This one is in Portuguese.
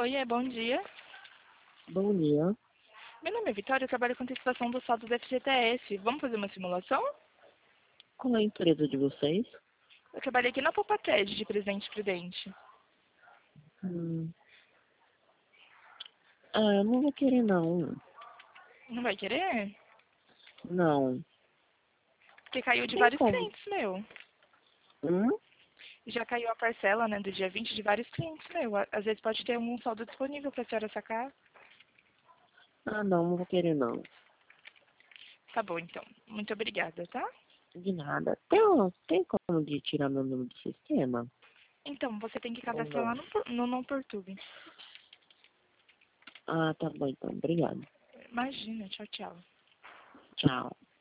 Oiê, bom dia. Bom dia. Meu nome é Vitória, eu trabalho com antecipação do saldo do FGTS. Vamos fazer uma simulação? Qual é a empresa de vocês? Eu trabalhei aqui na Poupated de Presidente Prudente. Hum. Ah, eu não vou querer não. Não vai querer? Não. Porque caiu de Tem vários como? clientes, meu. Hum? Já caiu a parcela, né, do dia 20 de vários clientes, meu. Às vezes pode ter um saldo disponível para a senhora sacar. Ah, não vou querer não. Tá bom, então. Muito obrigada, tá? De nada. Tem como de tirar meu número do sistema? Então, você tem que Ou cadastrar lá não? no Não Perturbe. Ah, tá bom então. Obrigado. Imagina, tchau, tchau. Tchau.